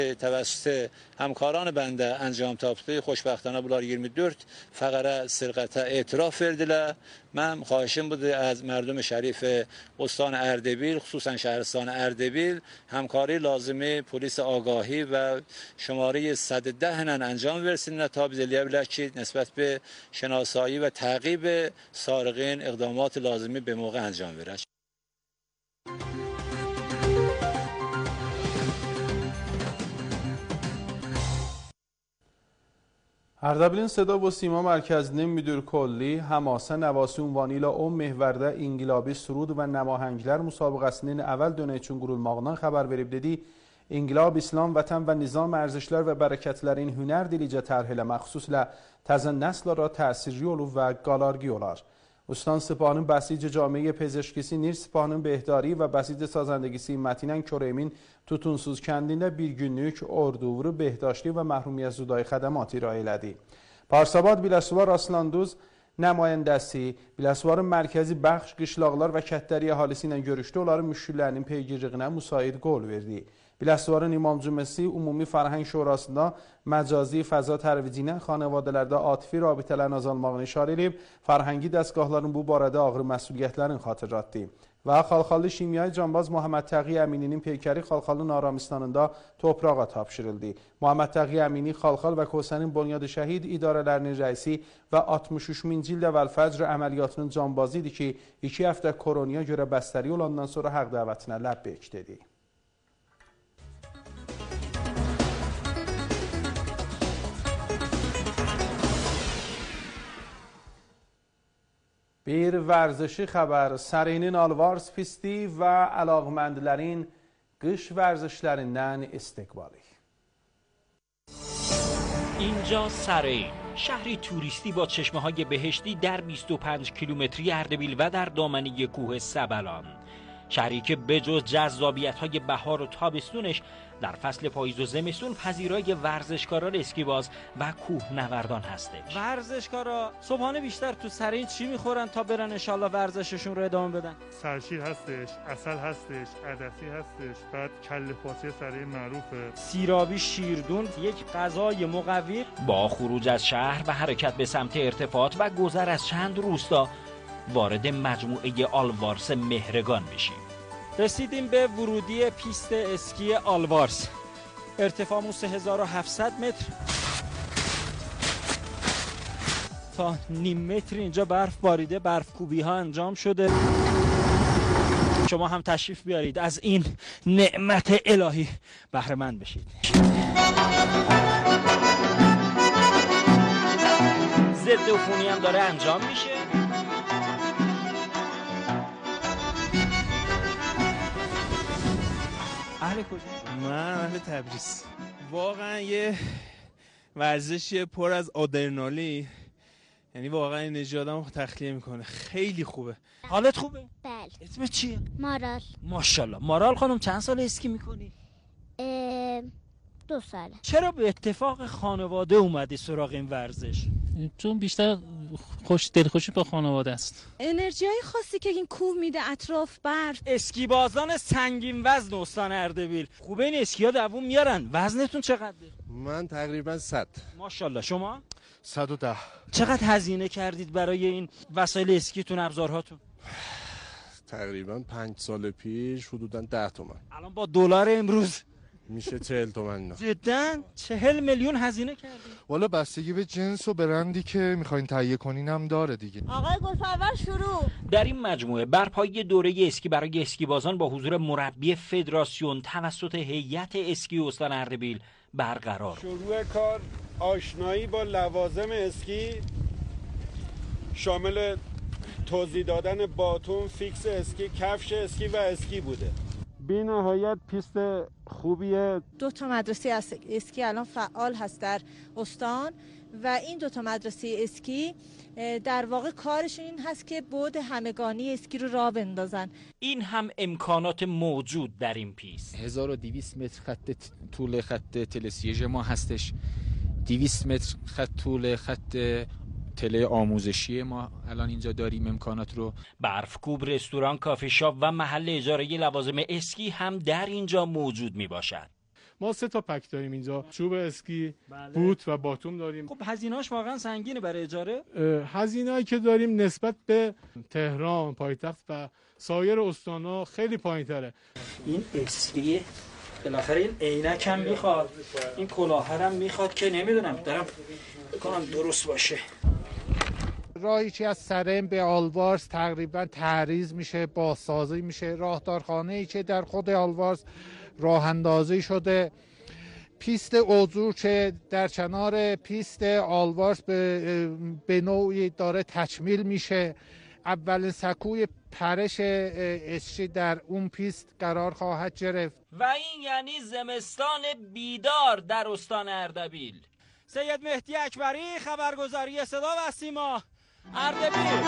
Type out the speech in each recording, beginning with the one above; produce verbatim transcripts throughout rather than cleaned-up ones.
توسط همکاران bende انجام تاپtığı خوشبختانه bunlar iyirmi dört فقره سرقت اعتراف verdiler. من خواهشم بوده از مردم شریف استان اردبیل خصوصا شهرستان اردبیل همکاری لازمه پلیس آگاهی و شماره صد و ده نن انجام versinler تا bizeliye bilər ki نسبت به شناسایی و تعقیب سارقین اقدامات لازمه به موقع انجام verər. اردبیلین صدا و سیما مرکزinin müdür کلی Hamasa Nəvasi ünvanı ilə on mehvərdə İnqilabi Surud və Nəmahənglər müsabiqəsinin əvvəl dönə üçün qurulmağından xəbər verib dedi. İnqilab, İslam, vətən və nizam ərzişlər və bərəkətlərin hünər dilicə tərh eləmək xüsusilə təzə nəslara təsirli olub və qalarqi olar. استان سپاهının بسیج جامعه پزشکisi Nir Sipahının Behdari və bəsic sazəndəgisi Mətinən Köremin tutunsuz kəndində bir günlük orduvuru, behdaşli və məhrumiyyət zudai xədəmat irayə elədi. Parsabad Biləsuvar Aslanduz nümayəndəsi Biləsuvarın mərkəzi bəxş, qışlaqlar və kətləri əhalisi ilə görüşdü, onların müşkillərinin peygirliyinə müsait qol verdi. Biləsuvarın İmam Cüməsi Ümumi Fərhəng Şurasında məcazi fəza tərvicinə xanəvadələrdə atifi rabitələrin azalmağını işarə edib, fərhəngi dəstgahların bu barədə ağır məsuliyyətlərin xatırlatdı. Və Xalxalı Şimyai Canbaz Muhammed Təği Əmininin peykəri Xalxalı Naramistanında toprağa tapşırıldı. Muhammed Təği Əmini Xalxal və Kosenin Bunyad-ı Şəhid idarələrinin rəisi və altmış üç minci ildə Vəl-Fəcr əməliyyatının canbazı idi ki, iki həftə koronaya görə bəstəri olandan sonra həq dəvətinə ləbbeyk dedi. Bir ورزشی خبر سرینین آلوارس پیستی و علاقمندلرین قش ورزشلerinden استقبالی. اینجا سرین، شهری توریستی با چشمه‌های بهشتی در بیست و پنج کیلومتری اردبیل و در دامنه کوه سبلان. شهری که بجز جذابیت‌های بهار و تابستونش در فصل پاییز و زمستون پذیرای ورزشکاران اسکیباز و کوهنوردان هستش. ورزشکارا صبحانه بیشتر تو سرین چی میخورن تا برن انشالله ورزششون رو ادامه بدن؟ سرشیر هستش، عسل هستش، عدسی هستش، بعد کله پاچه سرین معروفه. سیرابی شیردون یک غذای مقوی. با خروج از شهر و حرکت به سمت ارتفاعات و گذر از چند روستا وارد مجموعه آلوارس مهرگان میشیم. رسیدیم به ورودی پیست اسکی آلوارس. ارتفاعمون سه هزار و هفتصد متر تا نیم متر اینجا برف باریده، برف کوبی ها انجام شده. شما هم تشریف بیارید از این نعمت الهی بهره مند بشید. ضد عفونی هم داره انجام میشه. اهل کجا؟ من اهل تبریز. واقعا یه ورزشی پر از آدرنالین، یعنی واقعا انرژی آدمو تخلیه میکنه. خیلی خوبه. حالت خوبه؟ بله. اسمت چیه؟ مارال. ماشاءالله. مارال خانم چند سال اسکی میکنی؟ دو ساله. چرا به اتفاق خانواده اومدی سراغ این ورزش؟ چون بیشتر خوش دلخوشی با خانواده است. انرژی های خاصی که این کوه میده، اطراف برف. اسکیبازان سنگین وزن استان اردبیل، خوبه این اسکیا دووم میارن. وزنتون چقدره؟ من تقریبا صد. ماشاءالله. شما؟ صد و ده. چقدر هزینه کردید برای این وسایل اسکیتون، ابزارهاتون؟ تقریبا پنج سال پیش حدودا ده تومن. الان با دلار امروز میشه چهل تومن. جدا چهل میلیون هزینه کردی؟ والا بستگی به جنس و برندی که میخواین تهیه کنین هم داره دیگه. آقای گلپرور شروع. در این مجموعه برپایی دوره اسکی برای اسکیبازان با حضور مربی فدراسیون توسط هیئت اسکی استان اردبیل برقرار. شروع کار آشنایی با لوازم اسکی شامل توضیح دادن باتون، فیکس اسکی، کفش اسکی و اسکی بوده. بی نهایت پیست خوبیه. دو تا مدرسه اسکی الان فعال هست در استان و این دو تا مدرسه اسکی در واقع کارشون این هست که بعد همگانی اسکی رو راه بندازن. این هم امکانات موجود در این پیست. هزار و دویست متر خط طول خط تلسیژ ما هستش. دویست متر خط طول خط تله آموزشی ما الان اینجا داریم امکانات رو. برفکوب، رستوران، کافی شاپ و محل اجاره لوازم اسکی هم در اینجا موجود می باشد. ما سه تا پک داریم اینجا، چوب اسکی، بله. بوت و باتوم داریم. خب هزینه‌اش واقعا سنگینه برای اجاره؟ هزینه‌ای که داریم نسبت به تهران پایتخت و سایر استان‌ها خیلی پایین‌تره. این اسکیه بالاخره این عینک هم میخواد، این کلاه هم میخواد که نمیدونم دارم بکنم درست باشه. راهی از سرم به آلوارز تقریبا تعریض میشه، بازسازی میشه. راهدارخانه ای که در خود آلوارز راه اندازی شده. پیست عضو که در کنار پیست آلوارز به, به نوعی داره تکمیل میشه. اولین سکوی پرش اسکی در اون پیست قرار خواهد گرفت و این یعنی زمستان بیدار در استان اردبیل. سید مهدی اکبری، خبرگزاری صدا و سیما، اردبیل.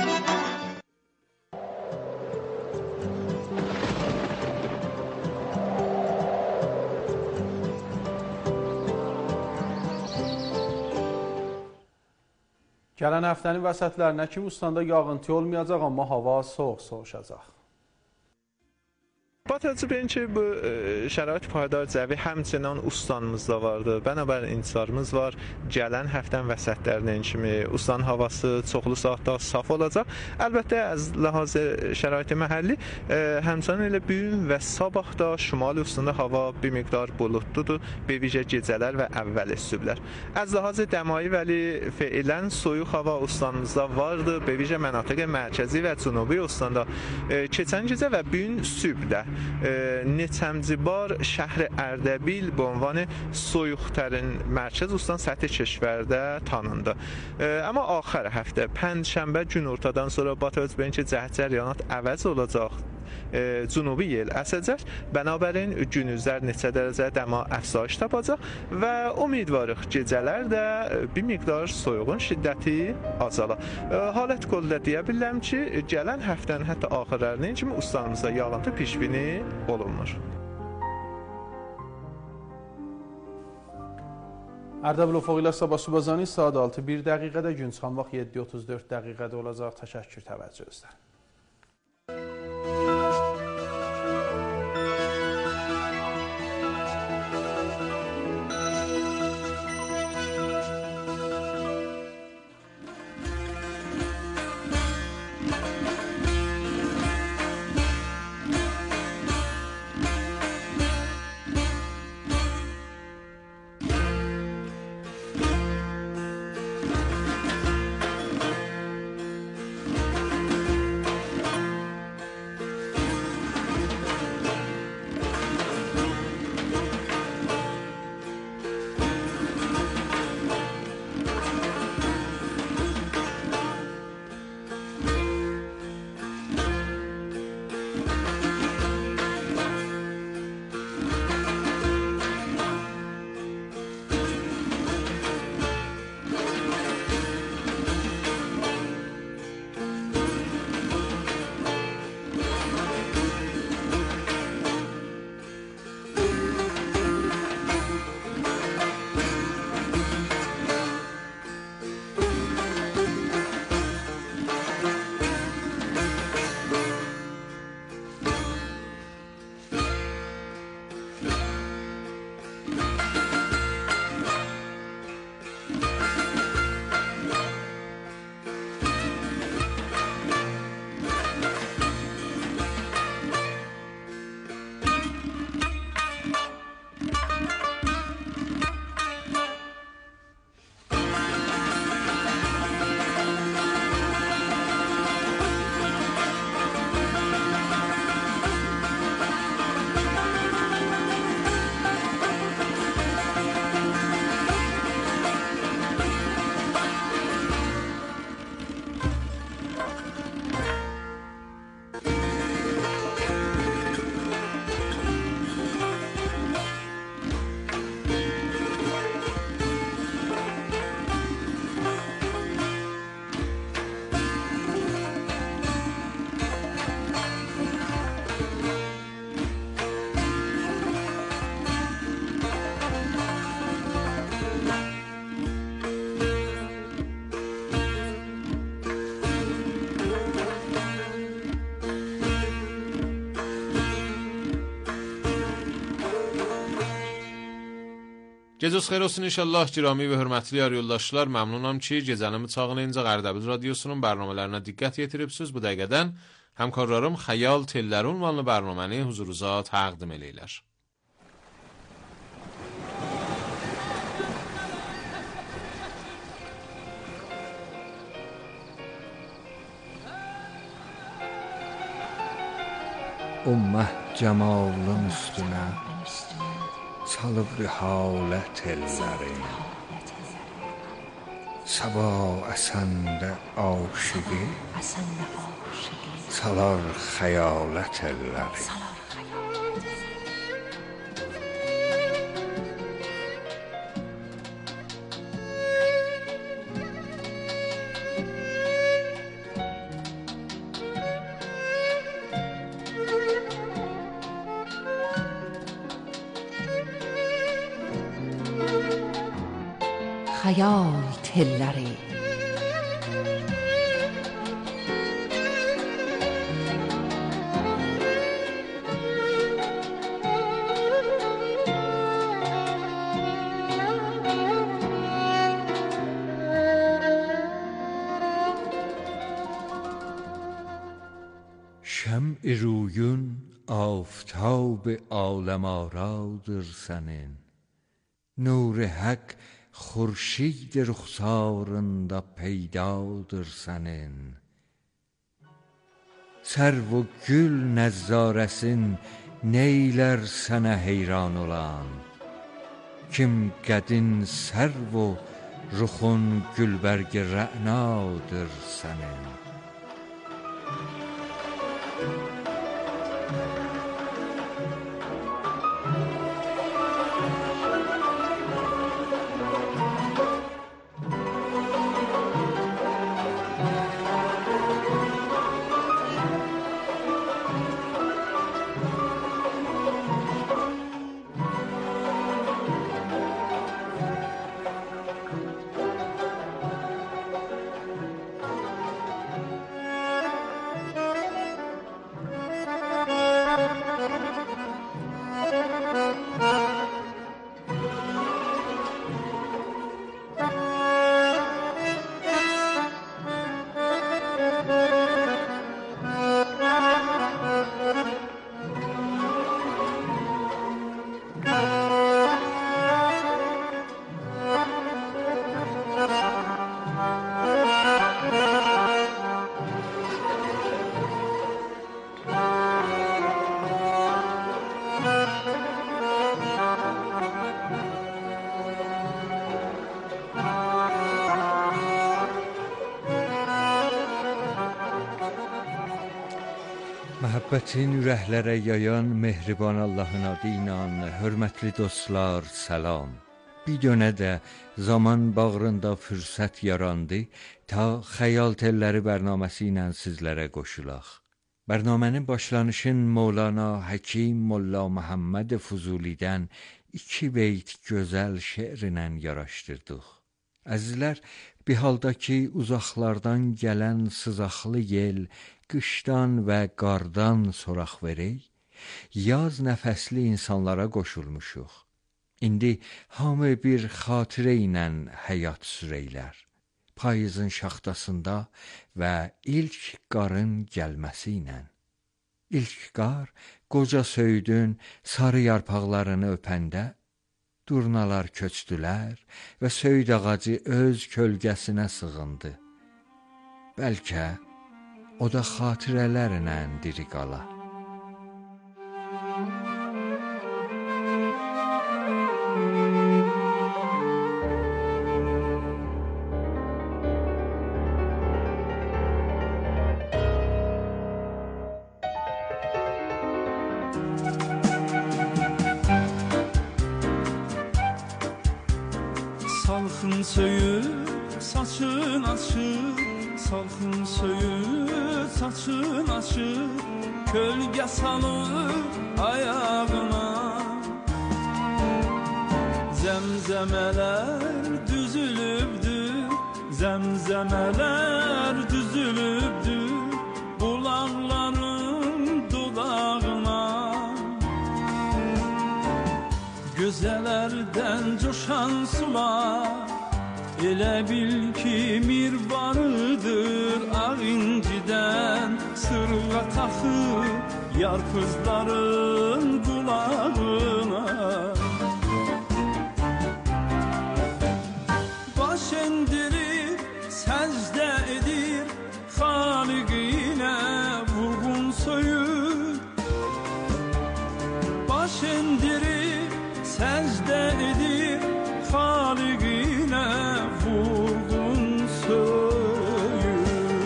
Gələn həftənin vəsətlərinə ki, ustandə yağıntı olmayacaq, amma hava soğuk soğuşacaq. با توجه به اینکه bu şərait payadar cəvi həmçinin ustanımızda vardı. Bənabər intisarımız var. Gələn həftənin vəsətlərindən kimi ustanın havası çoxlu saatlar saf olacaq. Əlbəttə az ləhazə şəraiti məhəlli həmçinin elə bu gün və sabah da şimali ustandə hava bir miqdar buludludur. Bevicə gecələr və əvvəl sübhlər. Az ləhazə dəmai vəli feilən soyuq hava ustanımızda vardı. Bevicə mənatiq mərkəzi və cənubi ustandə keçən gecə və bu gün sübhdə neçəmci bar şəhər Ərdəbil bu عنوان soyuqtərin mərkəz ustan səthi keşvərdə tanındı. Amma axır həftə pənşənbə günortadan sonra batacaq bəyin ki, cəhət cəryanat əvəz olacaq. Cənubi yel əsəcək. Bənabərin günüzlər neçə dərəcə dəma əfsayış tapacaq və umidvarıq gecələr də bir miqdar soyuğun şiddəti azala. Halət qolda deyə bilərəm ki, gələn həftənin hətta axırlarının kimi ustanımızda yağıntı pişbini olunmur. Ərdəbil Ufaq ilə sabah subazani saat altı bir dəqiqədə, gün çıxan vaxt yeddi otuz dörd dəqiqədə olacaq. Təşəkkür təvəccühünüzdən. Gecəniz xeyir olsun inşallah. Girami və hörmətli yar yoldaşlar, məmnunam ki, gecənin bıçağınıncə Qərdəbil radiosunun bərnamələrinə diqqət yetiribsiniz. Bu dəqiqədən həmkarlarım Xəyal Telləri ünvanlı bərnaməni huzurunuza təqdim eləyirlər. Ümmət cəmalın üstünə çalıb rihalət ellərin, sabah əsəndə aşıqı salar xəyalət ellərin. Xəyal telləri. شمع رویون آفتاب عالم آرادر senin. نور حق خورشید رخسارında peydadır senin. Sərv و gül nəzzarəsin neylər sənə heyran olan. Kim qədin sərv و ruxun gülbərg rə'nadır senin. Məhəbbətin ürəklərə yayan mehriban Allahın adı ilə hörmətli dostlar, salam. Bir dönə də zaman bağrında fürsət yarandı ta Xəyal Telləri bərnaməsi ilə sizlərə qoşulaq. Bərnamənin başlanışın Mövlana Həkim Molla Məhəmməd Füzulidən iki beyt gözəl şeirlə yaraşdırdıq. Əzizlər, bir halda ki uzaqlardan gələn sızaqlı yel qışdan və qardan soraq verək, yaz nəfəsli insanlara qoşulmuşuq. İndi hamı bir xatirə ilə həyat sürəylər. Payızın şaxtasında və ilk qarın gəlməsi ilə. İlk qar qoca söyüdün sarı yarpaqlarını öpəndə, durnalar köçdülər və söyüd ağacı öz kölgəsinə sığındı. Bəlkə o da xatirələrlə diri qala. Salxın söyür, saçın açır, salxın söyür, saçın açır, kölgə salır ayağına. Zəmzəmələr düzülübdür, zəmzəmələr düzülübdür, bulaqların dodağına. Gözələrdən coşan sular Elə bil ki mirvanıdır ağ incidən Sırğa taxır yar qızların qulağına Baş endirir, səcdə edir Xaliqinə vurğun söyür Baş endirir, səcdə edir Xaliqinə vurğun söyür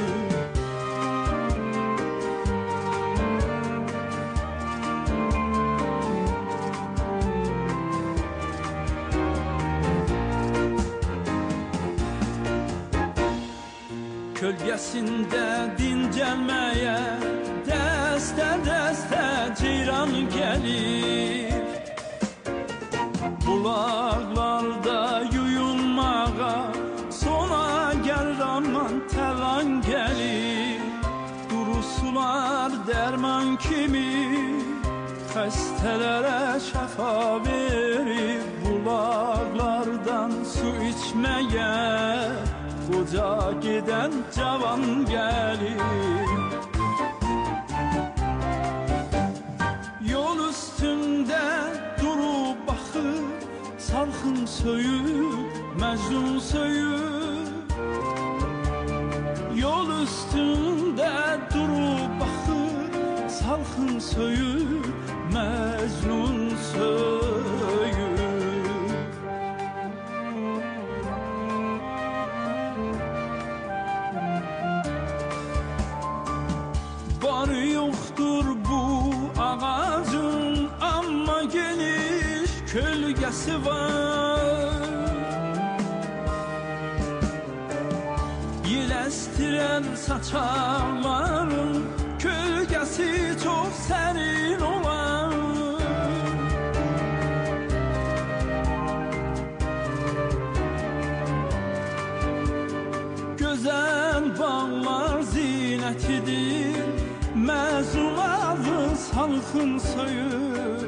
Kölgəsində dincəlməyə Dəstə-dəstə ceyran gəlir Bulaqlarda yuyunmağa Sona gəlir aman təlan gəlir Duru sular dərman kimi Xəstələrə şəfa verir Bulaqlardan su içməyə Qoca gedən cavan gəlir Yol üstündə durub baxır Salxın söyür, Məcnun söyür Yol üstündə durub baxır Salxın söyür, Məcnun söyür Barı yoxdur bu ağacın Amma geniş kölgəsi var Yel əstirən saçaqların Kölgəsi çox sərin olan Gözəl bağlar zinətidir Məzunavı salxın söyür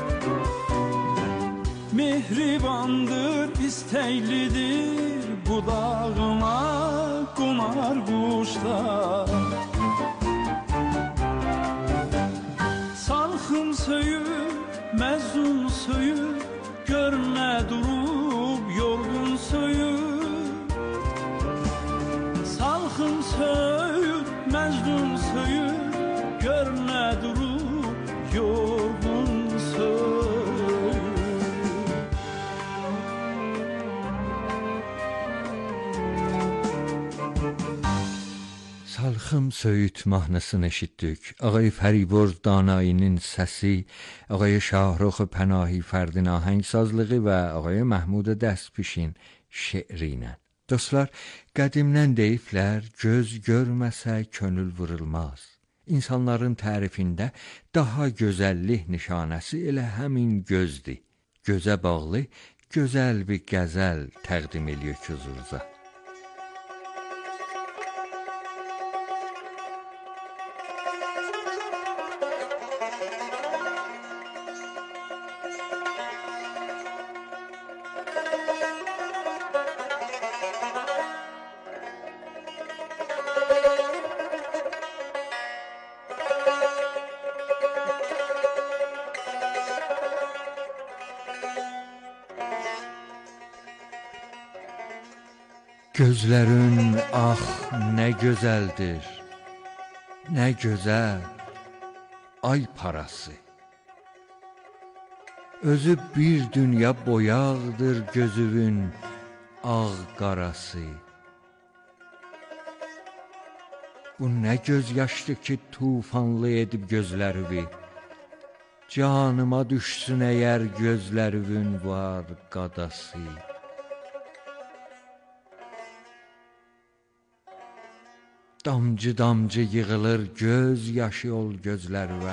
Mehribandır, istəklidir Budağına qonar quşlar Salxın söyür, məzun söyür Görmə durub yorğun söyür Salxın söyür, məzun söyür Görmə durub yorğun söyür Salxım söyüt mahnısını eşitdik. Ağay Fəriborz Danayinin səsi, ağay Şahrux Pənahi Fərdin ahəngsazlığı və ağay Məhmud Dəstpişin şeiri ilə. Dostlar, qədimdən deyiblər, göz görməsə könül vurulmaz. İnsanların tərifində daha gözəllik nişanəsi elə həmin gözdür. Gözə bağlı gözəl bir qəzəl təqdim ediyor ki huzurunuza. Gözlərin ah nə gözəldir, nə gözəl ay parası. Özü bir dünya boyaqdır gözünün ağ qarası. Bu nə göz yaşdır ki tufanlı edib gözlərimi. Canıma düşsün əgər gözlərinin var qadası. Damcı damcı yığılır göz yaşı ol gözlərimə.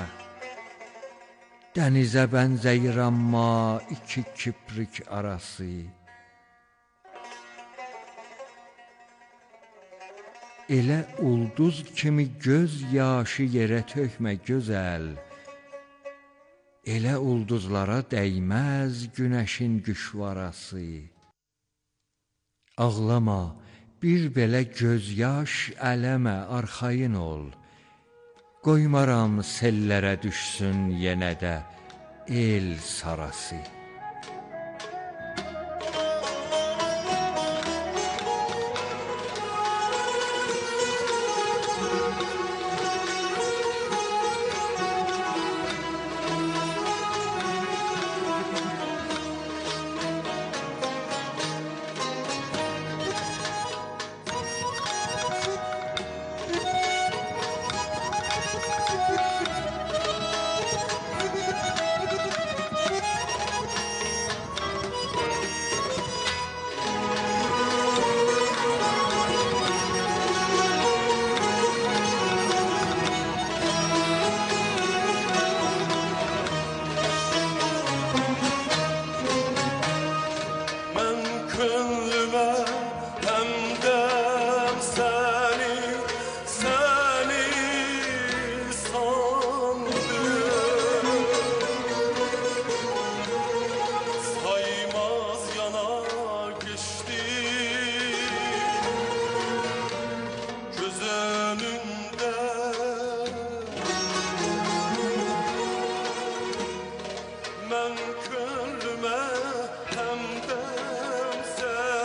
Dənizə bənzəyir amma iki kiprik arası. Elə ulduz kimi göz yaşı yerə tökmə gözəl. Elə ulduzlara dəyməz günəşin güşvarası. Ağlama, bir belə göz yaş ələmə arxayın ol. Qoymaram sellərə düşsün yenə də el sarası. Ben könlüme hemdem sen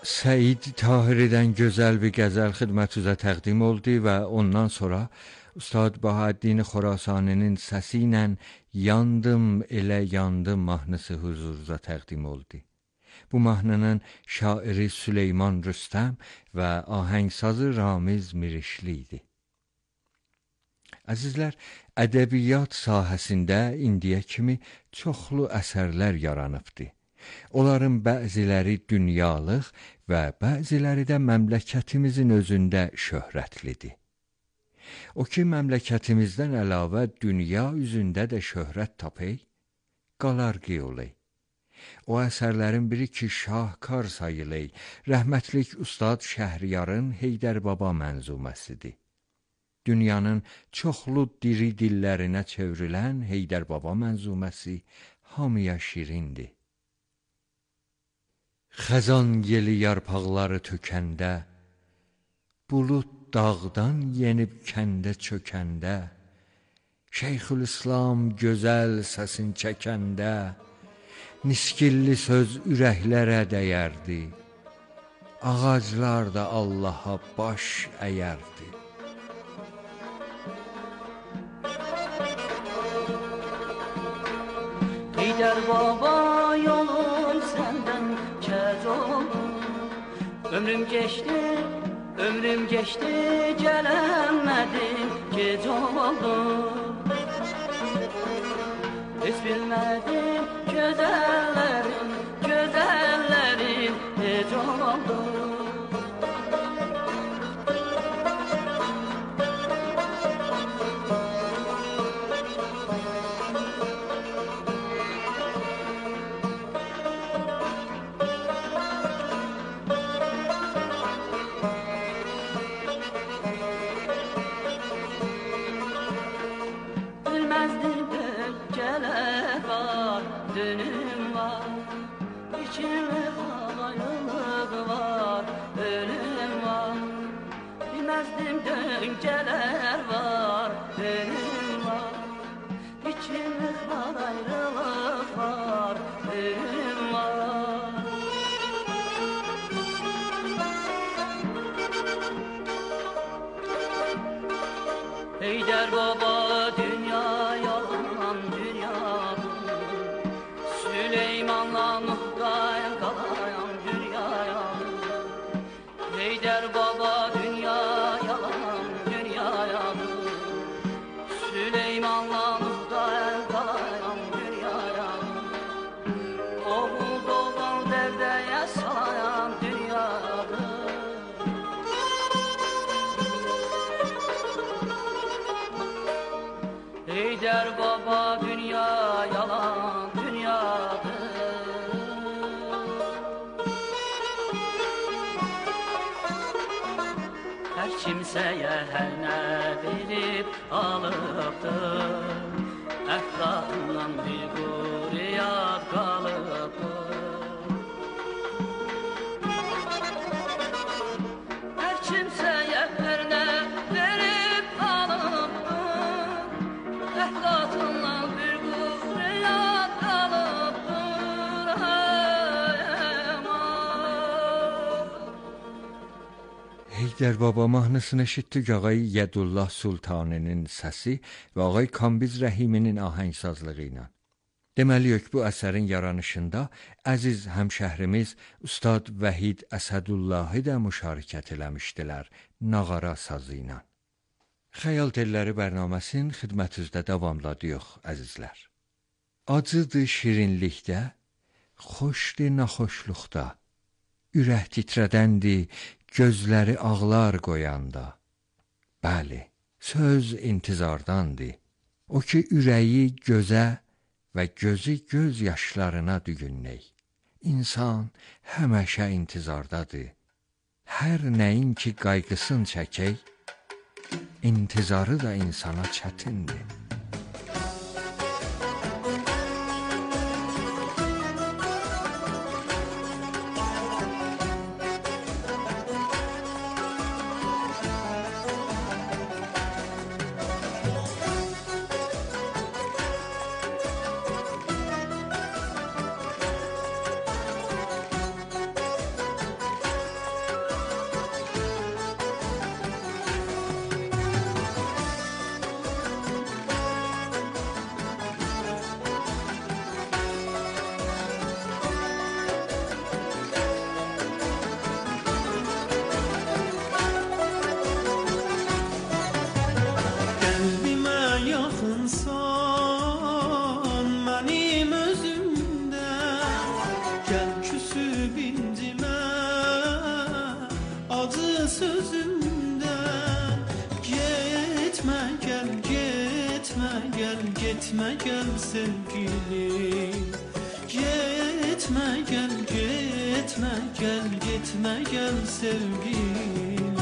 Səid Tahiridən gözəl bir qəzəl xidmətinizə təqdim oldu və ondan sonra Ustad Bahəddin Xorasaninin səsi ilə Yandım elə yandım mahnısı huzurunuza təqdim oldu. Bu mahnının şairi Süleyman Rüstəm və ahəngsazı Ramiz Mirişli idi. Əzizlər, ədəbiyyat sahəsində indiyə kimi çoxlu əsərlər yaranıbdı. Onların bəziləri dünyalıq və bəziləri də məmləkətimizin özündə şöhrətlidir. O ki, məmləkətimizdən əlavə dünya üzündə də şöhrət tapay, qalar qiyolay. O əsərlərin biri ki, şahkar sayılay, rəhmətlik Ustad Şəhriyarın Heydər Baba mənzuməsidir. Dünyanın çoxlu diri dillərinə çevrilən Heydər Baba mənzuməsi hamıya şirindir. Xəzan yeli yarpaqları tökəndə, bulud dağdan yenib kəndə çökəndə, Şeyxülislam gözəl səsin çəkəndə, niskilli söz ürəklərə dəyərdi, ağaclar da Allaha baş əyərdi. Heydər Baba yolum səndən kəz oldu, ömrüm keçdi, ömrüm keçdi, gələmədim, gec oldu. Heç bilmədim, gözəllərim, gözəllərim, heç oldu. Dönüm var, içimde ayrılık var, ölüm var. Bilmezdim dönceler var, dönüm var. İçimde ayrılık var, ölüm var. Heydər Baba dünya yalan dünya, Süleymanla Nuh'dan kalayan dünyaya. Heydər Baba dünya yalan dünyaya, Süleymanla Nuh'dan kalayan dünyaya. Oğul doğdan derdeye salayan dünyada. Heydər Baba dünya yalan dünyadır. Hər kimsəyə hər nə verib alıbdır, əflatından bir quriyat qalıbdır. Hər kimsəyə hər nə verib alıbdır, əflatından bir quriyat qalıbdır. Heydər Baba mahnısını eşitdik ağay Yədullah Sultaninin səsi və ağay Kambiz Rəhiminin ahəngsazlığı ilə. Deməliyik, bu əsərin yaranışında əziz həmşəhrimiz Ustad Vəhid Əsədullahi də müşarikət eləmişdilər nağara sazı ilə. Xəyal telləri bərnaməsinin xidmətinizdə davamladıyıq, əzizlər. Acıdır şirinlikdə, xoşdur naxoşluqda, ürək titrədəndir, gözləri ağlar qoyanda. Bəli, söz intizardandır. O ki, ürəyi gözə və gözü göz yaşlarına dügünlək. İnsan həməşə intizardadır. Hər nəyin ki, qayğısın çəkək, intizarı da insana çətindir. gel, gitme gel sevgilim. Gitme gel, gitme gel, gitme gel sevgilim.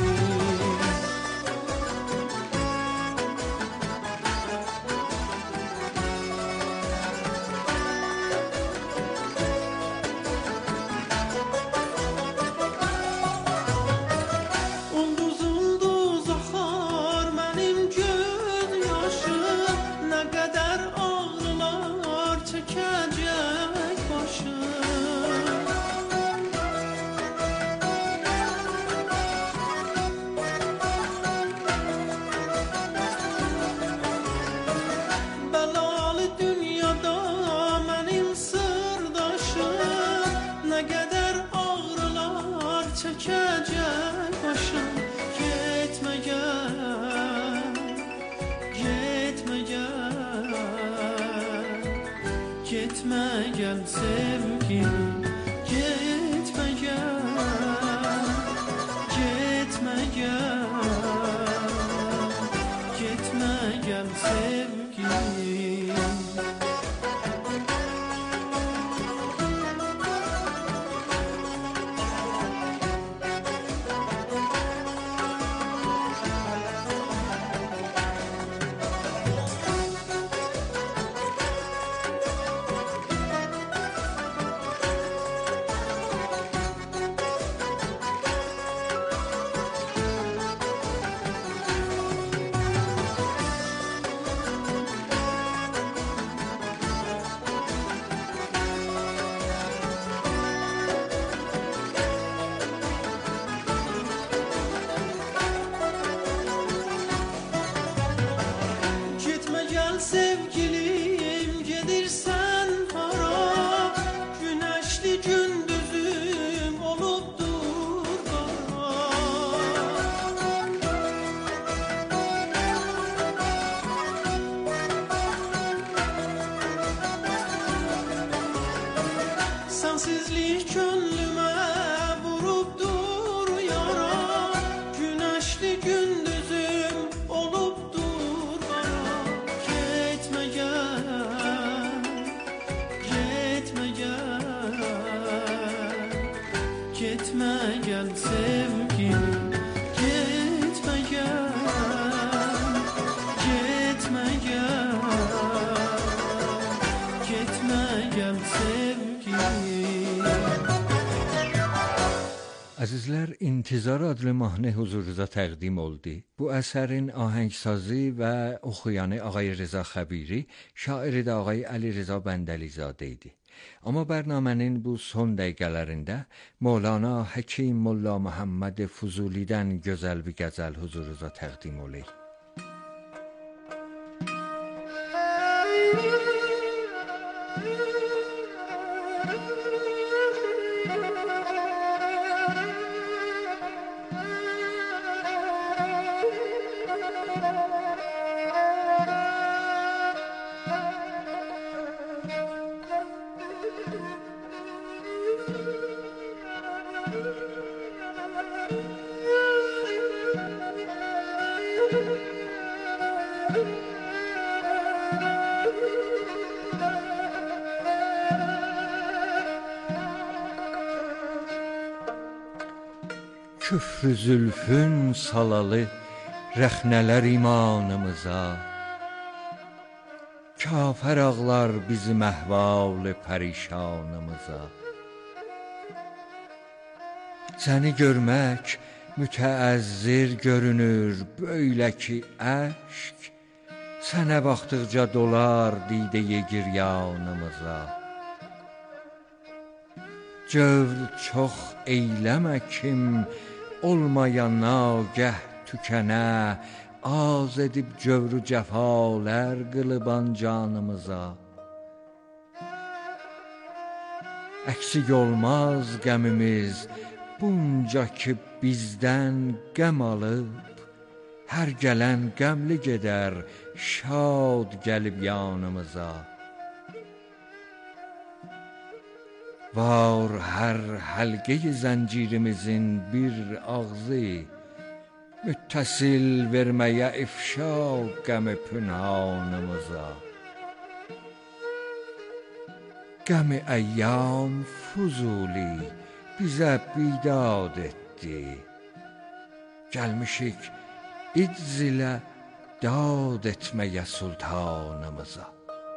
Gitme gel sevgilim, gitme gel, gitme gel, gitme gel sevgilim. Sevgilim gelirsen hara, güneşli gündüzüm olup dur bana. Sensizlik gönlüme vurup dur yara, güneşli gündüzüm olup dur. Gitme gel sevgilim, gitme gel, gitme gel, gitme gel sevgilim. Əzizlər, İntizar adlı mahnı huzurunuza təqdim oldu. Bu əsərin ahəngsazi və oxuyanı Ağay Rıza Xəbiri, şairi də Ağay Əli Rıza Bəndəlizadə idi. Amma bərnamənin bu son dəqiqələrində Mövlana Həkim Molla Muhammed Fuzulidən gözəl bir qəzəl huzurunuza təqdim olay. Küfrü zülfün salalı rəxnələr imanımıza, kafər ağlar bizim əhval-ı pərişanımıza. Səni görmək mütəəzzir görünür böylə ki əşk, sənə baxdıqca dolar didə-i giryanımıza. Cövr çox eyləmə kim, olmayan nagəh tükənə, az edib cövrü cəfalər qılıban canımıza. Əksik olmaz qəmimiz, bunca ki bizdən qəm alıb, hər gələn qəmli gedər, şad gəlib yanımıza. Var hər həlqəyi zəncirimizin bir ağzı, müttəsil verməyə ifşa qəmi pünhanımıza. Gam eyyam Fuzuli bize bidad etti. Gelmişik icz ile dad etmeye sultanımıza.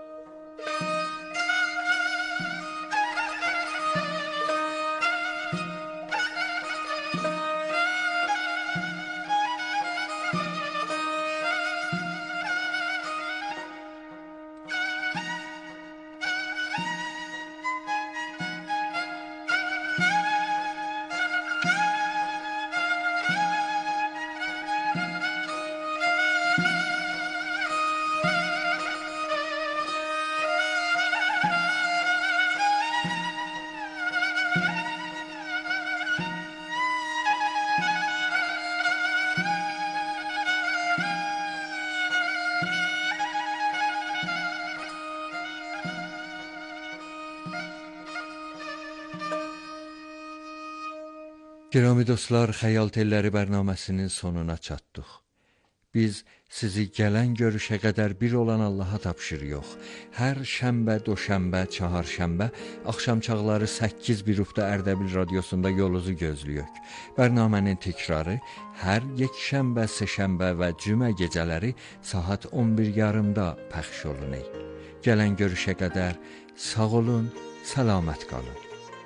Girami dostlar, Xəyal Telləri bərnaməsinin sonuna çatdıq. Biz sizi gələn görüşə qədər bir olan Allaha tapşırıq. Hər şənbə, doşənbə, çaharşənbə, axşam çağları səkkiz bir ufda Ərdəbil radiosunda yolunuzu gözləyək. Bərnamənin təkrarı hər yekşənbə, seşənbə və cümə gecələri saat on bir yarımda pəxş olunur. Gələn görüşə qədər sağ olun, səlamət qalın.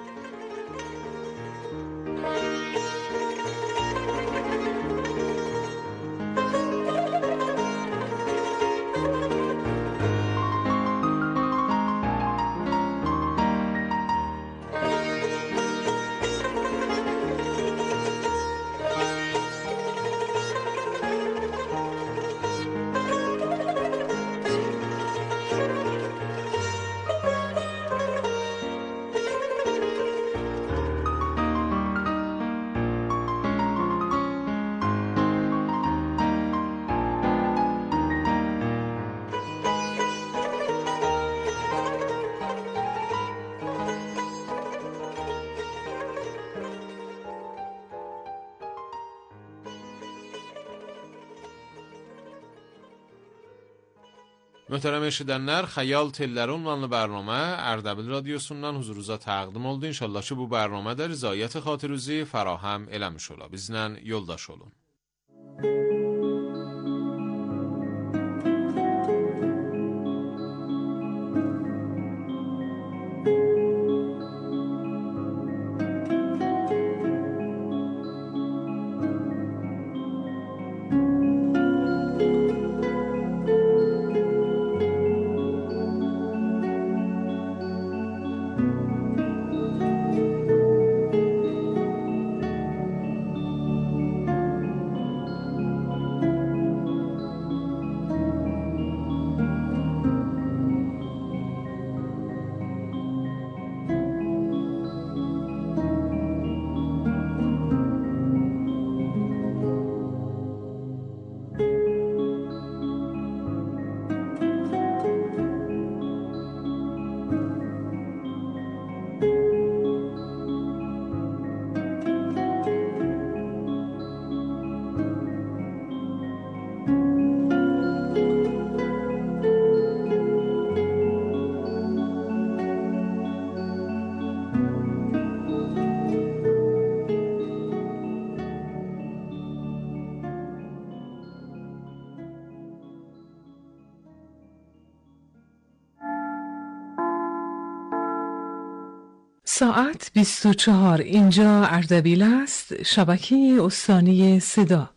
Möhtərəm eşidənlər, Xəyal Telləri ünvanlı bərnamə Ərdəbil radiosundan huzurunuza təqdim oldu. İnşallah ki, bu bərnamədə rizayət xatirüzü fərahəm eləmiş ola. Bizlə yoldaş olun. ساعت بیست و چهار، اینجا اردبیل است، شبکه استانی صدا.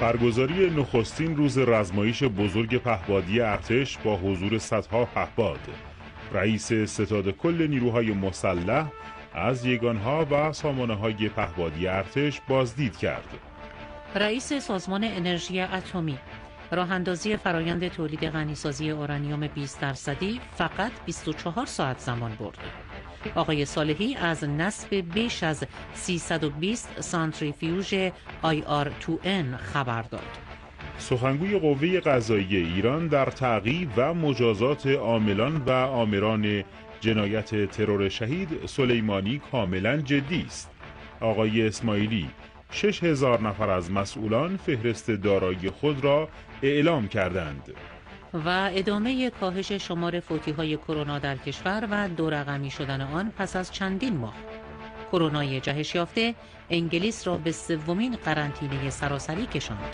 برگزاری نخستین روز رزمایش بزرگ پهپادی ارتش با حضور صدها پهپاد. رئیس ستاد کل نیروهای مسلح از یگانها و سامانه‌های پهپادی ارتش بازدید کرد. رئیس سازمان انرژی اتمی: راه‌اندازی فرایند تولید غنیسازی اورانیوم بیست درصدی فقط بیست و چهار ساعت زمان برد. آقای صالحی از نصب بیش از سیصد و بیست سانتریفیوژ آی آر دو ان خبر داد. سخنگوی قوه قضاییه ایران در تعقیب و مجازات عاملان و آمران جنایت ترور شهید سلیمانی کاملا جدی است. آقای اسماعیلی: شش هزار نفر از مسئولان فهرست دارایی خود را اعلام کردند. و ادامه کاهش شمار فوتی‌های کرونا در کشور و دو رقمی شدن آن پس از چندین ماه. کرونای جهش یافته انگلیس را به سومین قرنطینه سراسری کشاند.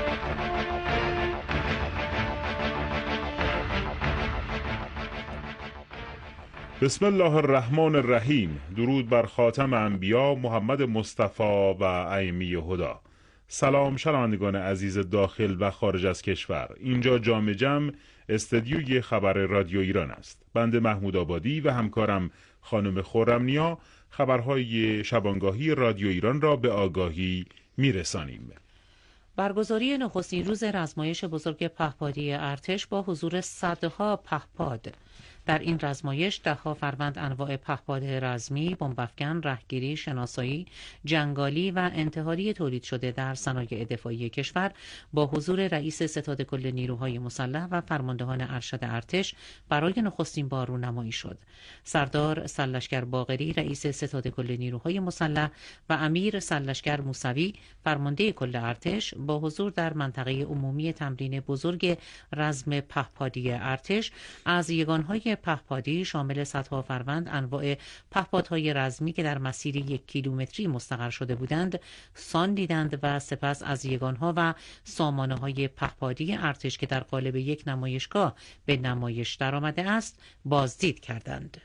بسم الله الرحمن الرحیم. درود بر خاتم انبیا محمد مصطفی و ائمه هدا. سلام شنوندگان عزیز داخل و خارج از کشور. اینجا جام جم استدیوی خبر رادیو ایران است. بنده محمود آبادی و همکارم خانم خرمنیا خبرهای شبانگاهی رادیو ایران را به آگاهی میرسانیم. برگزاری نخستین روز رزمایش بزرگ پهپادی ارتش با حضور صدها پهپاد. در این رزمایش دهها فروند انواع پهپاد رزمی، بمب‌افکن، رهگیری، شناسایی، جنگالی و انتحاری تولید شده در صنایع دفاعی کشور با حضور رئیس ستاد کل نیروهای مسلح و فرماندهان ارشد ارتش برای نخستین بار رونمایی شد. سردار سرلشکر باقری رئیس ستاد کل نیروهای مسلح و امیر سرلشکر موسوی فرمانده کل ارتش با حضور در منطقه عمومی تمرین بزرگ رزم پهپادی ارتش از یگانهای پهپادی شامل صدها فروند انواع پهپادهای رزمی که در مسیر یک کیلومتری مستقر شده بودند سان دیدند و سپس از یگانها و سامانه‌های پهپادی ارتش که در قالب یک نمایشگاه به نمایش درآمده است بازدید کردند.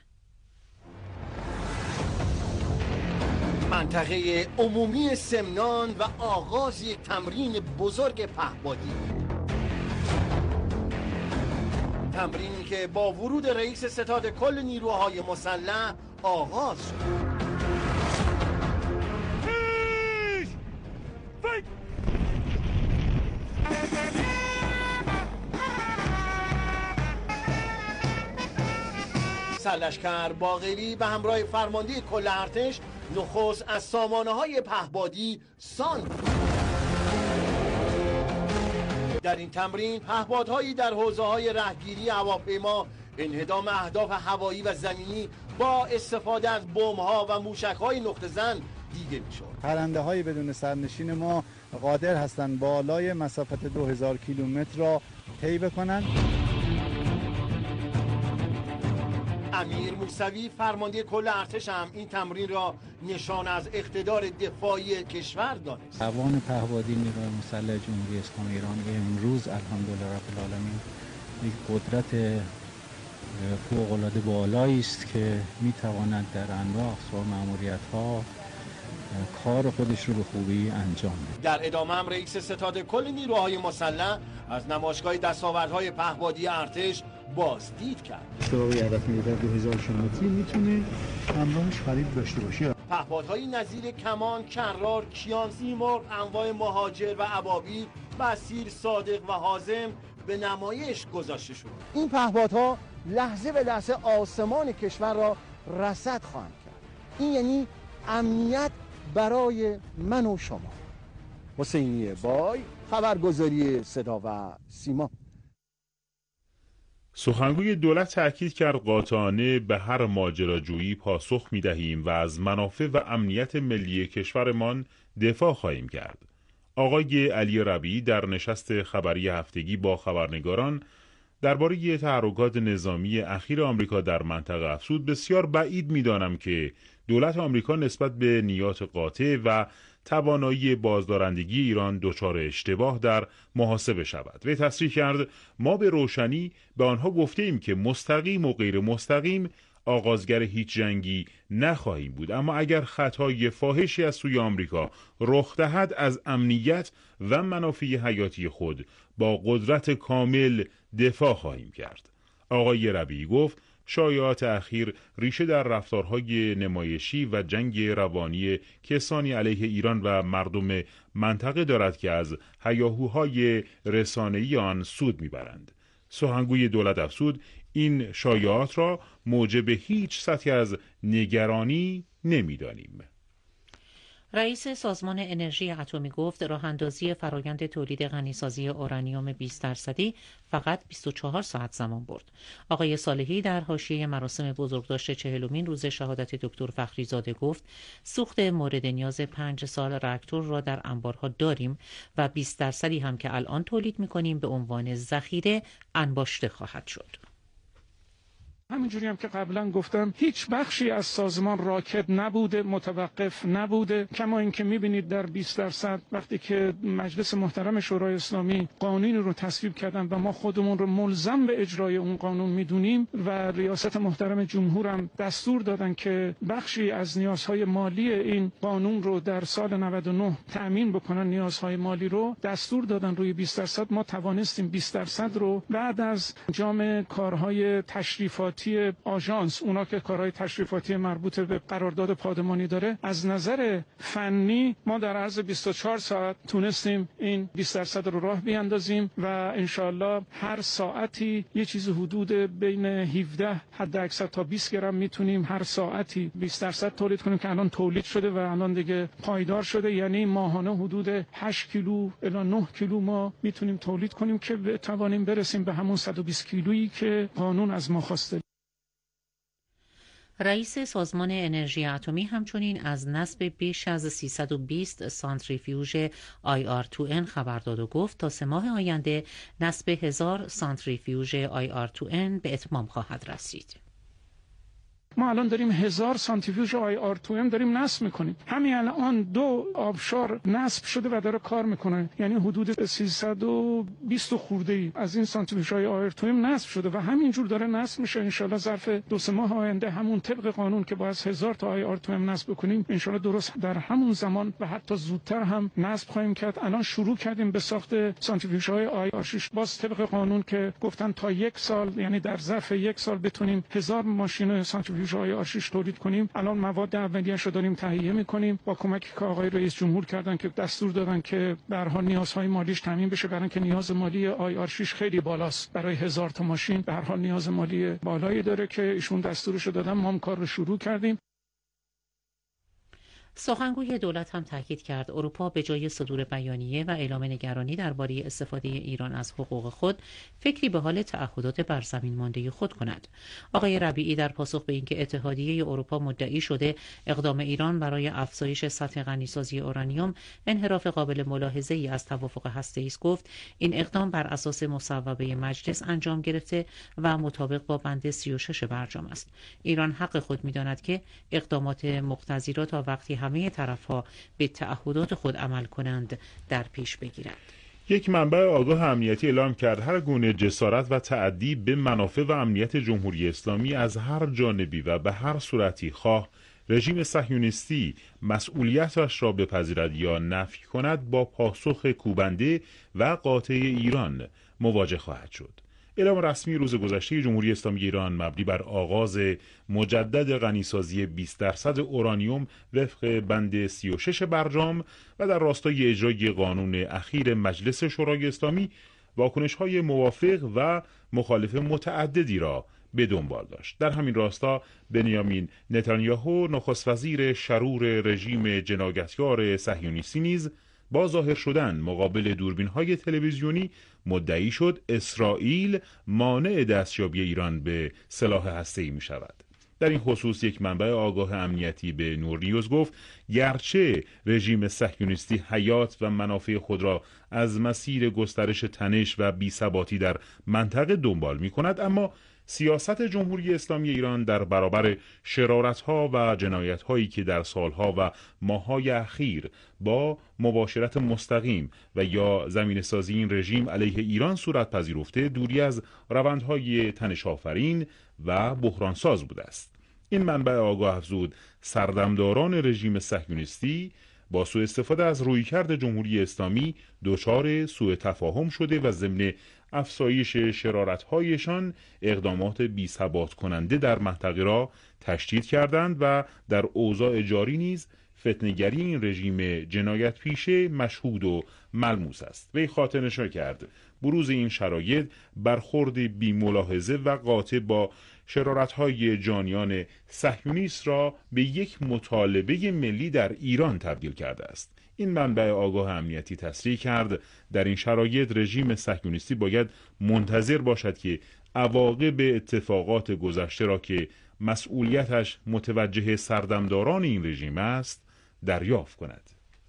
منطقه عمومی سمنان و آغاز یک تمرین بزرگ پهپادی، تمرینی که با ورود رئیس ستاد کل نیروهای مسلح آغاز شد. سرلشکر باقری به همراه فرمانده کل ارتش نخست از سامانه‌های پهپادی سان. در این تمرین پهپادهایی در حوزه‌های رهگیری هواپیما، انهدام اهداف هوایی و زمینی با استفاده از بمب‌ها و موشک‌های نقطه زن دیده می‌شد. پرنده‌های بدون سرنشین ما قادر هستند بالای مسافت دو هزار کیلومتر را طی بکنند. امیر موسوی فرمانده کل ارتش هم این تمرین را نشان از اقتدار دفاعی کشور دانست. توان پهپادی نیروی مسلح جمهوری اسلامی ایران امروز الحمدلله رب العالمین یک قدرت فوق‌العاده بالایی است که میتواند در انواع اقسام مأموریت‌ها کار خودش رو به خوبی انجام بده. در ادامه هم رئیس ستاد کل نیروهای مسلح از نمایشگاه دستاوردهای پهپادی ارتش بازدید کرد. سراغ هدف می‌دار دو هزار کیلومتری میتونه همراهش خرید داشته باشه. پهپادهای نظیر کمان، کرار، کیان، سیمرغ، انواع مهاجر و ابابیل، بصیر، صادق و حازم به نمایش گذاشته شد. این پهپادها لحظه به لحظه آسمان کشور را رصد خواهند کرد. این یعنی امنیت برای من و شما. حسینی بای، خبرگزاری صدا و سیما. سخنگوی دولت تأکید کرد قاطعانه به هر ماجراجویی پاسخ می‌دهیم و از منافع و امنیت ملی کشورمان دفاع خواهیم کرد. آقای علی ربیعی در نشست خبری هفتگی با خبرنگاران درباره تحرکات نظامی اخیر آمریکا در منطقه افزود بسیار بعید می‌دانم که دولت آمریکا نسبت به نیات قاطع و توانایی بازدارندگی ایران دچار اشتباه در محاسبه شود. وی تصریح کرد ما به روشنی به آنها گفته ایم که مستقیم و غیر مستقیم آغازگر هیچ جنگی نخواهیم بود، اما اگر خطای فاحشی از سوی آمریکا رخ دهد از امنیت و منافع حیاتی خود با قدرت کامل دفاع خواهیم کرد. آقای ربیعی گفت شایعات اخیر ریشه در رفتارهای نمایشی و جنگ روانی کسانی علیه ایران و مردم منطقه دارد که از هیاهوهای رسانه‌ای آن سود میبرند. سخنگوی دولت افزود این شایعات را موجب هیچ سطحی از نگرانی نمی‌دانیم. رئیس سازمان انرژی اتمی گفت راه اندازی فرایند تولید غنیسازی اورانیوم بیست درصدی فقط بیست و چهار ساعت زمان برد. آقای صالحی در حاشیه مراسم بزرگداشت چهلمین روز شهادت دکتر فخریزاده گفت سوخت مورد نیاز پنج سال راکتور را در انبارها داریم و بیست درصدی هم که الان تولید می‌کنیم به عنوان ذخیره انباشته خواهد شد. همینجوری هم که قبلا گفتم هیچ بخشی از سازمان راکد نبوده، متوقف نبوده، کما اینکه میبینید در بیست درصد وقتی که مجلس محترم شورای اسلامی قانونی رو تصویب کردن و ما خودمون رو ملزم به اجرای اون قانون میدونیم و ریاست محترم جمهور هم دستور دادن که بخشی از نیازهای مالی این قانون رو در سال نود و نه تأمین بکنن، نیازهای مالی رو دستور دادن روی بیست درصد. ما توانستیم بیست درصد رو بعد از انجام کارهای تشریفاتی آژانس، اونا که کارهای تشریفاتی مربوط به قرارداد پادمانی داره، از نظر فنی ما در عرض بیست و چهار ساعت تونستیم این بیست درصد رو راه بیاندازیم و انشالله هر ساعتی یه چیز حدود بین هفده حد اکثر تا بیست گرم میتونیم هر ساعتی بیست درصد تولید کنیم که الان تولید شده و الان دیگه پایدار شده. یعنی ماهانه حدود هشت کیلو الی نه کیلو ما میتونیم تولید کنیم که بتوانیم برسیم به همون صد و بیست کیلویی که قانون از ما خواسته. رئیس سازمان انرژی اتمی همچنین از نصب بیش از سیصد و بیست سانتریفیوژ آی آر تو ان خبر داد و گفت تا سه ماه آینده نصب هزار سانتریفیوژ آی آر تو ان به اتمام خواهد رسید. ما الان داریم هزار سانتریفیوژ آی آر تو ام داریم نصب میکنیم. همین الان دو آبشار نصب شده و داره کار میکنه، یعنی حدود سیصد و بیست خورده ای از این سانتریفیوژ آی آر تو ام نصب شده و همینجور داره نصب میشه. انشالله ظرف دو سه ماه آینده همون طبق قانون که باید هزار تا آی آر تو ام نصب کنیم انشالله درست در همون زمان و حتی زودتر هم نصب خواهیم کرد. الان شروع کردیم به ساخت سانتریفیوژ های آی آر شش باز طبق قانون که گفتن تا یک سال، یعنی در ظرف یک سال بتونیم هزار ماشین سانتریفیوژ های آر شش تولید کنیم. الان مواد اولیه‌اش رو داریم تهیه می‌کنیم با کمکی که آقای رئیس جمهور کردن که دستور دادن که به هر حال نیازهای مالیش تامین بشه، برای اینکه نیاز مالی آی آر شش خیلی بالاست. برای هزار تا ماشین به هر حال نیاز مالی بالایی داره که ایشون دستورش رو دادن. ما هم کار رو شروع کردیم. سخنگوی دولت هم تاکید کرد اروپا به جای صدور بیانیه و اعلام نگرانی درباره استفاده ایران از حقوق خود فکری به حال تعهدات بر زمین مانده خود کند. آقای ربیعی در پاسخ به اینکه اتحادیه اروپا مدعی شده اقدام ایران برای افزایش سطح غنیسازی اورانیوم انحراف قابل ملاحظه‌ای از توافق هسته‌ای است گفت این اقدام بر اساس مصوبه مجلس انجام گرفته و مطابق با بند سی و شش برجام است. ایران حق خود می‌داند که اقدامات مقتضی را تا وقتی همه طرف‌ها به تعهدات خود عمل کنند در پیش بگیرند. یک منبع آگاه امنیتی اعلام کرد هر گونه جسارت و تعدی به منافع و امنیت جمهوری اسلامی از هر جانبی و به هر صورتی، خواه رژیم صهیونیستی مسئولیتش را بپذیرد یا نفی کند، با پاسخ کوبنده و قاطع ایران مواجه خواهد شد. اعلام رسمی روز گذشته جمهوری اسلامی ایران مبنی بر آغاز مجدد غنیسازی بیست درصد اورانیوم وفق بند سی و شش برجام و در راستای اجرای قانون اخیر مجلس شورای اسلامی واکنش‌های موافق و مخالف متعددی را به دنبال داشت. در همین راستا بنیامین نتانیاهو نخست وزیر شرور رژیم جنایتکار صهیونیستی نیز با ظاهر شدن مقابل دوربین‌های تلویزیونی مدعی شد اسرائیل مانع دستیابی ایران به سلاح هسته‌ای می‌شود. در این خصوص یک منبع آگاه امنیتی به نور نیوز گفت گرچه رژیم صهیونیستی حیات و منافع خود را از مسیر گسترش تنش و بی‌ثباتی در منطقه دنبال می‌کند، اما سیاست جمهوری اسلامی ایران در برابر شرارت‌ها و جنایت‌هایی که در سالها و ماه‌های اخیر با مباشرت مستقیم و یا زمینه‌سازی این رژیم علیه ایران صورت پذیرفته، دوری از روندهای تنش آفرین و بحرانساز بوده است. این منبع آگاه افزود سردمداران رژیم صهیونیستی با سوء استفاده از رویکرد جمهوری اسلامی دچار سوء تفاهم شده و ضمن افزایش شرارت‌هایشان اقدامات بی‌ثبات کننده در منطقه را تشدید کردند و در اوضاع جاری نیز فتنه‌گری این رژیم جنایت پیشه مشهود و ملموس است. وی خاطرنشان کرد بروز این شرایط برخورد بی‌ملاحظه و قاطع با شرارت‌های جانیان صهیونیست را به یک مطالبه ملی در ایران تبدیل کرده است. این منبع آگاه امنیتی تصریح کرد در این شرایط رژیم صهیونیستی باید منتظر باشد که عواقب اتفاقات گذشته را که مسئولیتش متوجه سردمداران این رژیم است دریافت کند.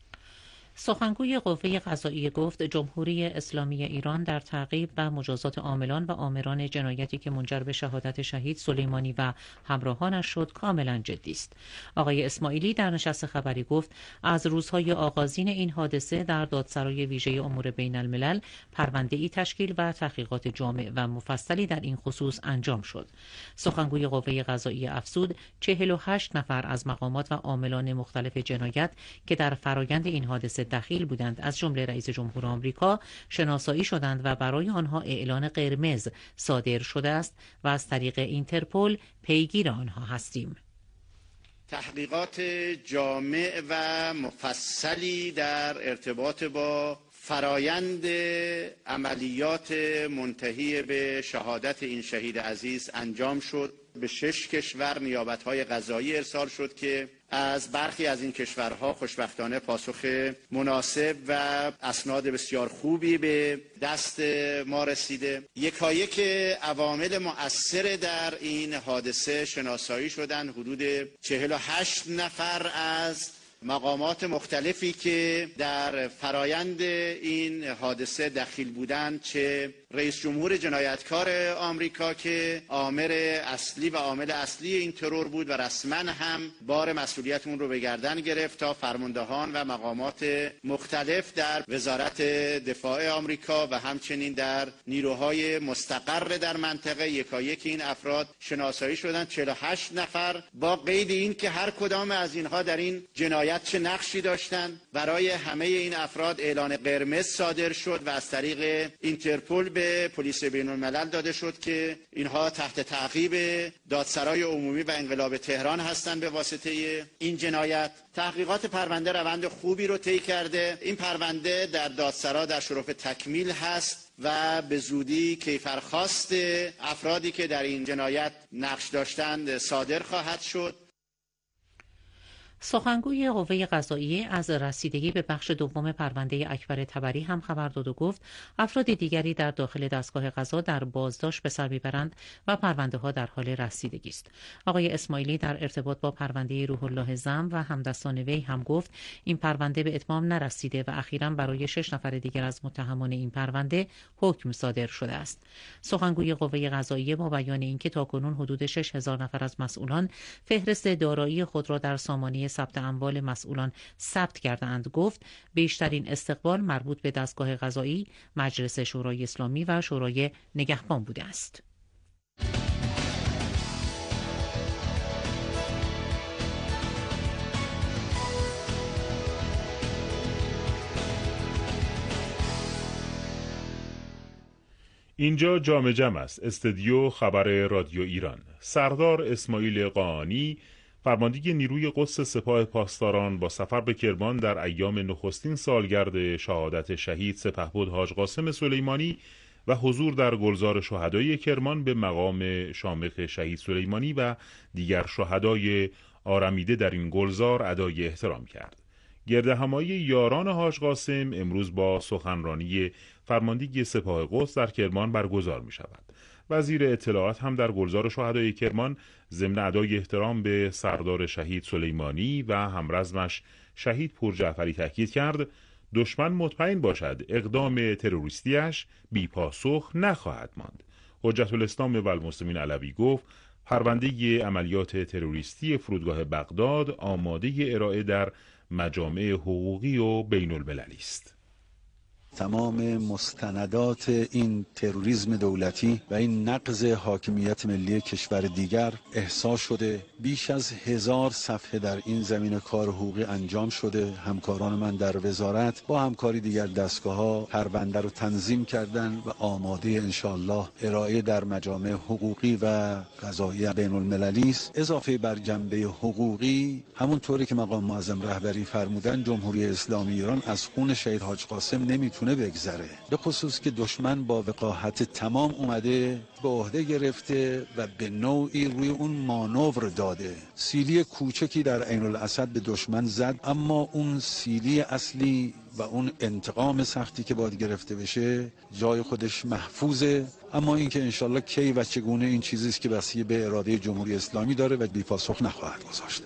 سخنگوی قوه قضاییه گفت جمهوری اسلامی ایران در تعقیب و مجازات عاملان و آمران جنایتی که منجر به شهادت شهید سلیمانی و همراهانش شد کاملا جدی است. آقای اسماعیلی در نشست خبری گفت از روزهای آغازین این حادثه در دادسرای ویژه امور بین الملل پرونده‌ای تشکیل و تحقیقات جامع و مفصلی در این خصوص انجام شد. سخنگوی قوه قضاییه افزود چهل و هشت نفر از مقامات و عاملان مختلف جنایت که در فرایند این حادثه دخیل بودند از جمله رئیس جمهور آمریکا شناسایی شدند و برای آنها اعلان قرمز صادر شده است و از طریق اینترپل پیگیر آنها هستیم. تحقیقات جامع و مفصلی در ارتباط با فرایند عملیات منتهی به شهادت این شهید عزیز انجام شد. به شش کشور نیابت‌های قضایی ارسال شد که از برخی از این کشورها خوشبختانه پاسخ مناسب و اسناد بسیار خوبی به دست ما رسیده. یکایک عوامل مؤثر در این حادثه شناسایی شدند. حدود چهل و هشت نفر از مقامات مختلفی که در فرایند این حادثه دخیل بودند، چه رئیس جمهور جنایتکار آمریکا که عامل اصلی و عامل اصلی این ترور بود و رسما هم بار مسئولیت اون رو به گردن گرفت، تا فرماندهان و مقامات مختلف در وزارت دفاع آمریکا و همچنین در نیروهای مستقر در منطقه یکایک این افراد شناسایی شدند. چهل و هشت نفر با قید این که هر کدام از اینها در این جنایت چه نقشی داشتند. برای همه این افراد اعلان قرمز صادر شد و از طریق اینترپل به پلیس بین الملل داده شد که اینها تحت تعقیب دادسرای عمومی و انقلاب تهران هستند. به واسطه این جنایت تحقیقات پرونده روند خوبی رو طی کرده. این پرونده در دادسرا در شرف تکمیل هست و به زودی کیفرخواست افرادی که در این جنایت نقش داشتند صادر خواهد شد. سخنگوی قوه قضاییه از رسیدگی به بخش دوم پرونده اکبر طبری هم خبر داد و گفت افراد دیگری در داخل دستگاه قضا در بازداشت به سر میبرند و پرونده ها در حال رسیدگی است. آقای اسماعیلی در ارتباط با پرونده روح الله زم و همدستان وی هم گفت این پرونده به اتمام نرسیده و اخیراً برای شش نفر دیگر از متهمان این پرونده حکم صادر شده است. سخنگوی قوه قضاییه با بیان اینکه تاکنون حدود شش هزار نفر از مسئولان فهرست دارایی خود را در سامانه ثبت اموال مسئولان ثبت کرده‌اند گفت بیشترین استقبال مربوط به دستگاه قضایی، مجلس شورای اسلامی و شورای نگهبان بوده است. اینجا جام جم است، استودیو خبر رادیو ایران. سردار اسماعیل قاآنی فرمانده نیروی قدس سپاه پاسداران با سفر به کرمان در ایام نخستین سالگرد شهادت شهید سپهبد حاج قاسم سلیمانی و حضور در گلزار شهدای کرمان به مقام شامخ شهید سلیمانی و دیگر شهدای آرمیده در این گلزار ادای احترام کرد. گردهمایی یاران حاج قاسم امروز با سخنرانی فرماندهی سپاه قدس در کرمان برگزار می شود. وزیر اطلاعات هم در گلزار شهدای کرمان ضمن ادای احترام به سردار شهید سلیمانی و همرزمش شهید پورجعفری تاکید کرد دشمن مطمئن باشد اقدام تروریستیش بی پاسخ نخواهد ماند. حجت الاسلام و المسلمین علوی گفت پرونده عملیات تروریستی فرودگاه بغداد آماده ارائه در مجامع حقوقی و بین المللی است. تمام مستندات این تروریسم دولتی و این نقض حاکمیت ملی کشور دیگر احصا شده. بیش از هزار صفحه در این زمینه کار حقوقی انجام شده. همکاران من در وزارت با همکاری دیگر دستگاه‌ها پرونده رو تنظیم کردن و آماده انشالله ارائه در مجامع حقوقی و قضایی بین المللی است. اضافه بر جنبه حقوقی، همونطوری که مقام معظم رهبری فرمودن، جمهوری اسلامی ایران از خون شهید حاج قاسم نمیتونه بگذره، به خصوص که دشمن با وقاحت تمام اومده به عهده گرفته و به نوعی روی اون مانور داده. سیلی کوچکی در عین الاسد به دشمن زد، اما اون سیلی اصلی و اون انتقام سختی که باید گرفته بشه جای خودش محفوظه. اما اینکه انشالله کی و چگونه این چیزی است که بسیار به اراده جمهوری اسلامی داره و بی پاسخ نخواهد گذاشت.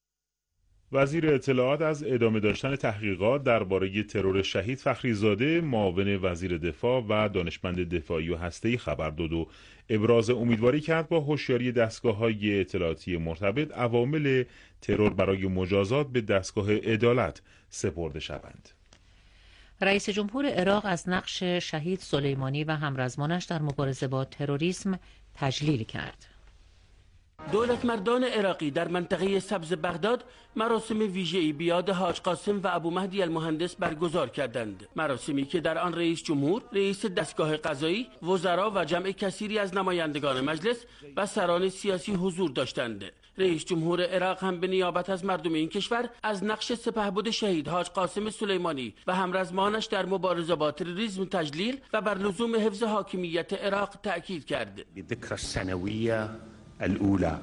وزیر اطلاعات از ادامه داشتن تحقیقات درباره ترور شهید فخریزاده، معاون وزیر دفاع و دانشمند دفاعی و هسته‌ای خبر داد و ابراز امیدواری کرد با هوشیاری دستگاه‌های اطلاعاتی مرتبط عوامل ترور برای مجازات به دستگاه عدالت سپرده شوند. رئیس جمهور عراق از نقش شهید سلیمانی و همرزمانش در مبارزه با تروریسم تجلیل کرد. دولت مردان عراقی در منطقه سبز بغداد مراسم ویژه‌ای به یاد حاج قاسم و ابو مهدی المهندس برگزار کردند. مراسمی که در آن رئیس جمهور، رئیس دستگاه قضایی، وزرا و جمع کثیری از نمایندگان مجلس و سران سیاسی حضور داشتند. رئیس جمهور عراق هم به نیابت از مردم این کشور از نقش سپهبد شهید حاج قاسم سلیمانی و همرزمانش در مبارزه با تروریسم تجلیل و بر لزوم حفظ حاکمیت عراق تأکید کرد. بذكرى السنوية الأولى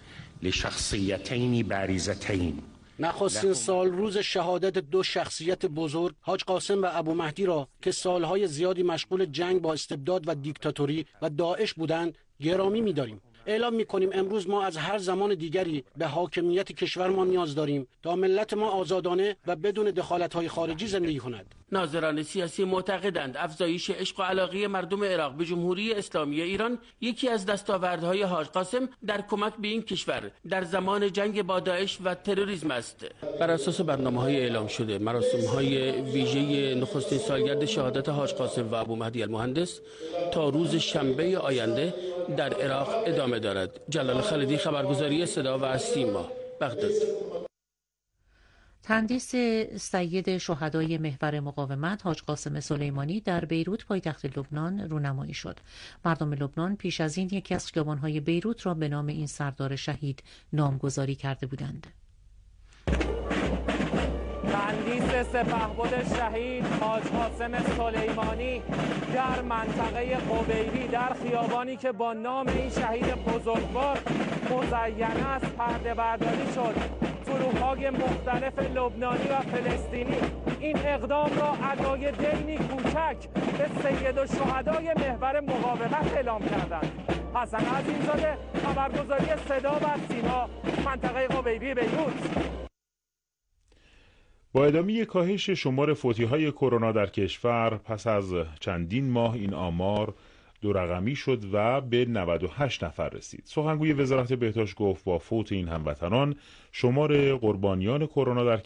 لشخصيتين بارزتين. نخستین سال روز شهادت دو شخصیت بزرگ حاج قاسم و ابو مهدی را که سالهای زیادی مشغول جنگ با استبداد و دیکتاتوری و داعش بودند گرامی می‌داریم. اعلام می‌کنیم امروز ما از هر زمان دیگری به حاکمیت کشورمان نیاز داریم تا ملت ما آزادانه و بدون دخالت‌های خارجی زندگی کند. ناظران سیاسی معتقدند افزایش عشق و علاقه مردم عراق به جمهوری اسلامی ایران یکی از دستاوردهای حاج قاسم در کمک به این کشور در زمان جنگ با داعش و تروریسم است. بر اساس برنامه‌های اعلام شده، مراسم‌های ویژه نخستین سالگرد شهادت حاج قاسم و ابو مهدی المهندس تا روز شنبه آینده در عراق ادامه دارد. جلال خالدی، خبرگزاری صدا و سیما، بغداد. تندیس سید شهدای محور مقاومت حاج قاسم سلیمانی در بیروت پایتخت لبنان رونمایی شد. مردم لبنان پیش از این یکی از خیابان‌های بیروت را به نام این سردار شهید نامگذاری کرده بودند. تندیس سپهبد شهید حاج قاسم سلیمانی در منطقه قبیلی در خیابانی که با نام این شهید بزرگوار مزین است پرده برداری شد. گروه‌های مختلف لبنانی و فلسطینی این اقدام را ادای دینی کوچک به سید الشهدای محور مقاومت اعلام کردند. حسن عظیمزاده، خبرگزاری صدا و سیما، منطقه قبیلی بیروت. با ادامه کاهش شمار فوتی‌های کرونا در کشور پس از چندین ماه این آمار دو رقمی شد و به نود و هشت نفر رسید. سخنگوی وزارت بهداشت گفت با فوت این هموطنان شمار قربانیان کرونا در